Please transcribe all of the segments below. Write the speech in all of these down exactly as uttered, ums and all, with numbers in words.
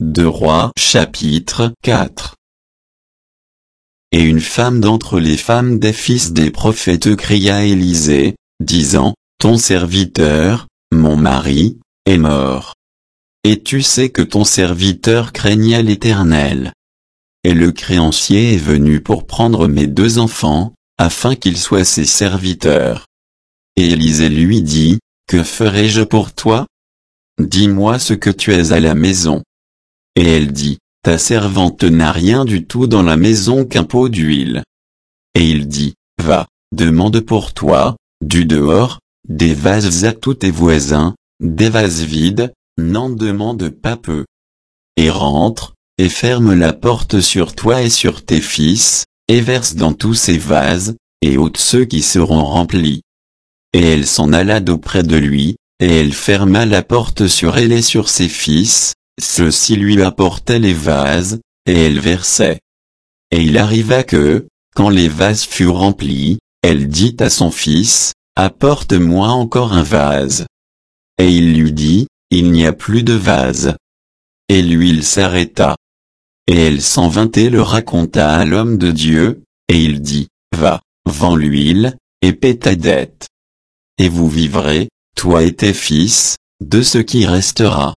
Deux Rois chapitre quatre. Et une femme d'entre les femmes des fils des prophètes cria à Élisée, disant, Ton serviteur, mon mari, est mort. Et tu sais que ton serviteur craignait l'Éternel. Et le créancier est venu pour prendre mes deux enfants, afin qu'ils soient ses serviteurs. Et Élisée lui dit, Que ferai-je pour toi? Dis-moi ce que tu as à la maison. Et elle dit, Ta servante n'a rien du tout dans la maison qu'un pot d'huile. Et il dit, Va, demande pour toi, du dehors, des vases à tous tes voisins, des vases vides, n'en demande pas peu. Et rentre, et ferme la porte sur toi et sur tes fils, et verse dans tous ces vases, et ôte ceux qui seront remplis. Et elle s'en alla d'auprès de lui, et elle ferma la porte sur elle et sur ses fils, ceux-ci lui apportaient les vases, et elle versait. Et il arriva que, quand les vases furent remplis, elle dit à son fils, Apporte-moi encore un vase. Et il lui dit, Il n'y a plus de vase. Et l'huile s'arrêta. Et elle s'en vint et le raconta à l'homme de Dieu, et il dit, Va, vends l'huile, et paie ta dette. Et vous vivrez, toi et tes fils, de ce qui restera.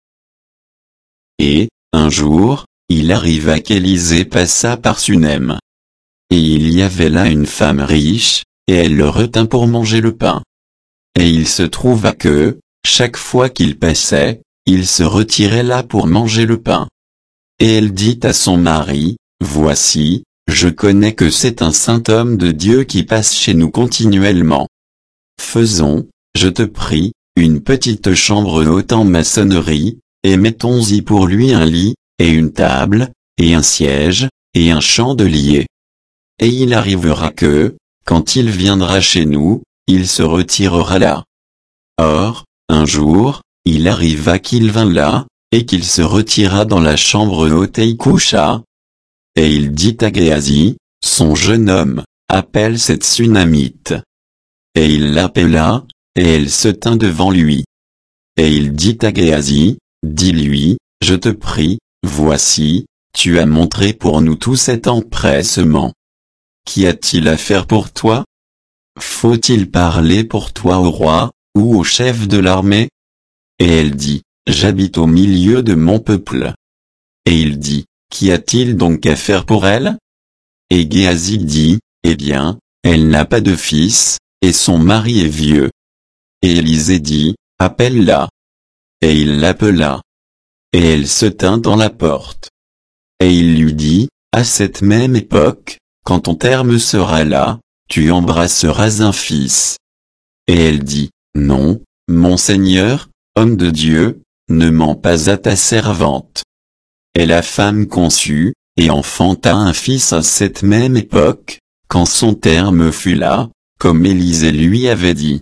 Et, un jour, il arriva qu'Élisée passa par Sunem. Et il y avait là une femme riche, et elle le retint pour manger le pain. Et il se trouva que, chaque fois qu'il passait, il se retirait là pour manger le pain. Et elle dit à son mari, Voici, je connais que c'est un saint homme de Dieu qui passe chez nous continuellement. Faisons, je te prie, une petite chambre haute en maçonnerie, et mettons-y pour lui un lit, et une table, et un siège, et un chandelier. Et il arrivera que, quand il viendra chez nous, il se retirera là. Or, un jour, il arriva qu'il vint là, et qu'il se retira dans la chambre haute et y coucha. Et il dit à Géasi, son jeune homme, appelle cette Sunamite. Et il l'appela, et elle se tint devant lui. Et il dit à Géasi, Dis-lui, je te prie, voici, tu as montré pour nous tout cet empressement. Qu'y a-t-il à faire pour toi? Faut-il parler pour toi au roi, ou au chef de l'armée? Et elle dit, J'habite au milieu de mon peuple. Et il dit, Qu'y a-t-il donc à faire pour elle? Et Géasi dit, Eh bien, elle n'a pas de fils, et son mari est vieux. Et Élisée dit, Appelle-la. Et il l'appela. Et elle se tint dans la porte. Et il lui dit, À cette même époque, quand ton terme sera là, tu embrasseras un fils. Et elle dit, Non, mon Seigneur, homme de Dieu, ne mens pas à ta servante. Et la femme conçut, et enfanta un fils à cette même époque, quand son terme fut là, comme Élisée lui avait dit.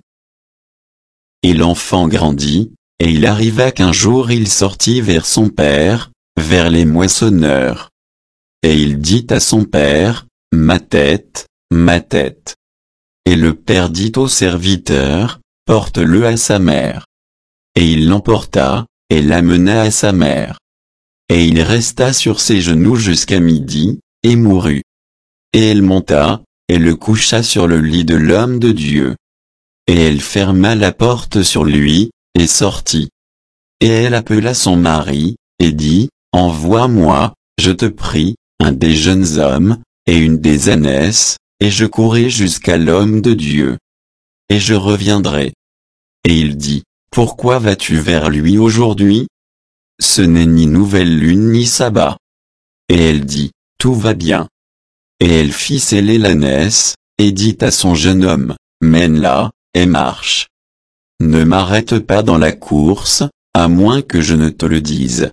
Et l'enfant grandit, et il arriva qu'un jour il sortit vers son père, vers les moissonneurs. Et il dit à son père, Ma tête, ma tête. Et le père dit au serviteur, Porte-le à sa mère. Et il l'emporta, et l'amena à sa mère. Et il resta sur ses genoux jusqu'à midi, et mourut. Et elle monta, et le coucha sur le lit de l'homme de Dieu. Et elle ferma la porte sur lui, et sortit. Et elle appela son mari, et dit, Envoie-moi, je te prie, un des jeunes hommes, et une des ânesses, et je courrai jusqu'à l'homme de Dieu. Et je reviendrai. Et il dit, Pourquoi vas-tu vers lui aujourd'hui? Ce n'est ni nouvelle lune ni sabbat. Et elle dit, Tout va bien. Et elle fit sceller l'ânesse, et dit à son jeune homme, Mène-la, et marche. Ne m'arrête pas dans la course, à moins que je ne te le dise.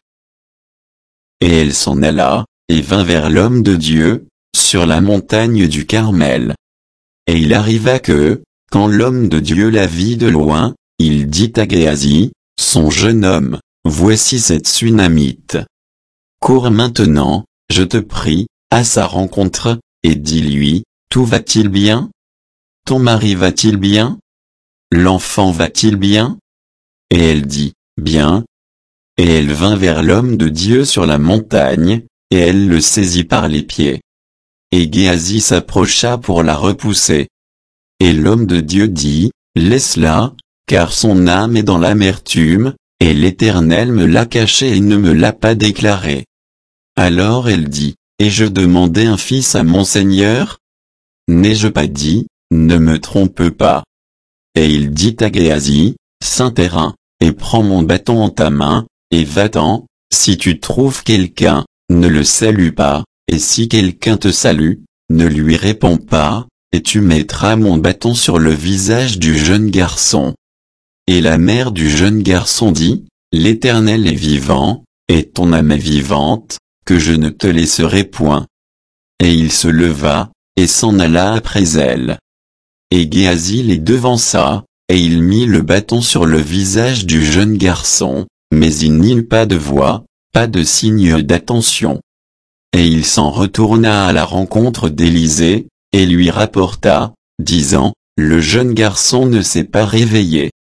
Et elle s'en alla, et vint vers l'homme de Dieu, sur la montagne du Carmel. Et il arriva que, quand l'homme de Dieu la vit de loin, il dit à Géasi, son jeune homme, Voici cette Sunamite. Cours maintenant, je te prie, à sa rencontre, et dis-lui, Tout va-t-il bien? Ton mari va-t-il bien? L'enfant va-t-il bien? Et elle dit, Bien. Et elle vint vers l'homme de Dieu sur la montagne, et elle le saisit par les pieds. Et Géasi s'approcha pour la repousser. Et l'homme de Dieu dit, laisse-la, car son âme est dans l'amertume, et l'Éternel me l'a cachée et ne me l'a pas déclaré. Alors elle dit, et je demandais un fils à mon Seigneur? N'ai-je pas dit, ne me trompe pas? Et il dit à Géasi, Saint-Terrain, et prends mon bâton en ta main, et va-t'en, si tu trouves quelqu'un, ne le salue pas, et si quelqu'un te salue, ne lui réponds pas, et tu mettras mon bâton sur le visage du jeune garçon. Et la mère du jeune garçon dit, l'Éternel est vivant, et ton âme est vivante, que je ne te laisserai point. Et il se leva, et s'en alla après elle. Et Géasi les devança, et il mit le bâton sur le visage du jeune garçon, mais il n'y eut pas de voix, pas de signe d'attention. Et il s'en retourna à la rencontre d'Élisée, et lui rapporta, disant, le jeune garçon ne s'est pas réveillé.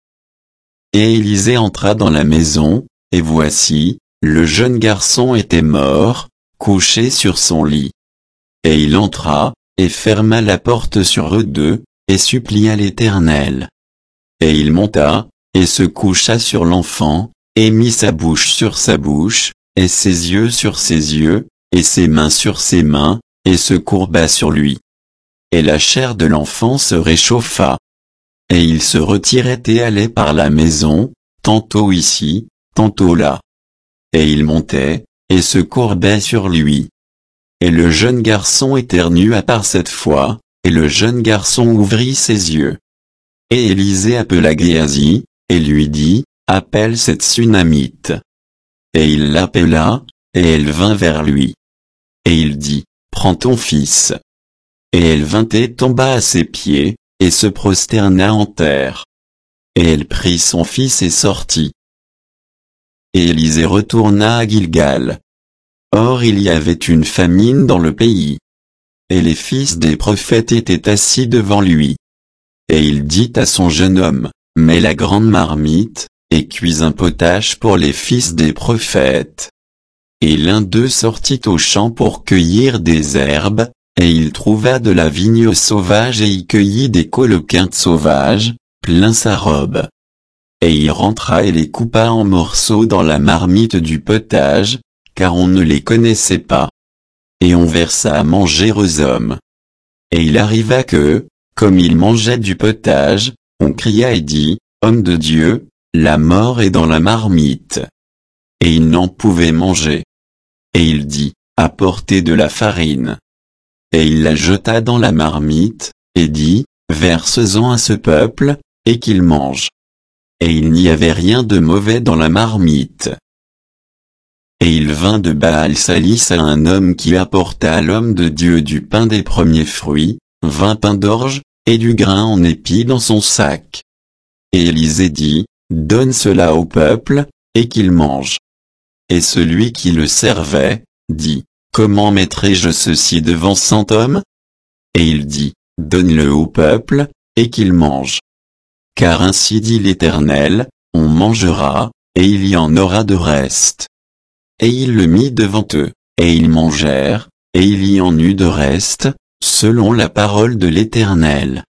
Et Élisée entra dans la maison, et voici, le jeune garçon était mort, couché sur son lit. Et il entra, et ferma la porte sur eux deux, et supplia l'Éternel. Et il monta, et se coucha sur l'enfant, et mit sa bouche sur sa bouche, et ses yeux sur ses yeux, et ses mains sur ses mains, et se courba sur lui. Et la chair de l'enfant se réchauffa. Et il se retirait et allait par la maison, tantôt ici, tantôt là. Et il montait, et se courbait sur lui. Et le jeune garçon éternua par cette fois, et le jeune garçon ouvrit ses yeux. Et Élisée appela Géasi, et lui dit, appelle cette Sunamite. Et il l'appela, et elle vint vers lui. Et il dit, prends ton fils. Et elle vint et tomba à ses pieds, et se prosterna en terre. Et elle prit son fils et sortit. Et Élisée retourna à Gilgal. Or il y avait une famine dans le pays. Et les fils des prophètes étaient assis devant lui. Et il dit à son jeune homme, mets la grande marmite, et cuis un potage pour les fils des prophètes. Et l'un d'eux sortit au champ pour cueillir des herbes, et il trouva de la vigne sauvage et y cueillit des coloquintes sauvages, plein sa robe. Et il rentra et les coupa en morceaux dans la marmite du potage, car on ne les connaissait pas. Et on versa à manger aux hommes. Et il arriva que, comme il mangeait du potage, on cria et dit, homme de Dieu, la mort est dans la marmite. Et il n'en pouvait manger. Et il dit, apportez de la farine. Et il la jeta dans la marmite, et dit, verse-en à ce peuple, et qu'il mange. Et il n'y avait rien de mauvais dans la marmite. Et il vint de Baal-Salis à un homme qui apporta à l'homme de Dieu du pain des premiers fruits, vingt pains d'orge, et du grain en épi dans son sac. Et Élisée dit, donne cela au peuple, et qu'il mange. Et celui qui le servait, dit, comment mettrai-je ceci devant cent hommes? Et il dit, donne-le au peuple, et qu'il mange. Car ainsi dit l'Éternel, on mangera, et il y en aura de reste. Et il le mit devant eux, et ils mangèrent, et il y en eut de reste, selon la parole de l'Éternel.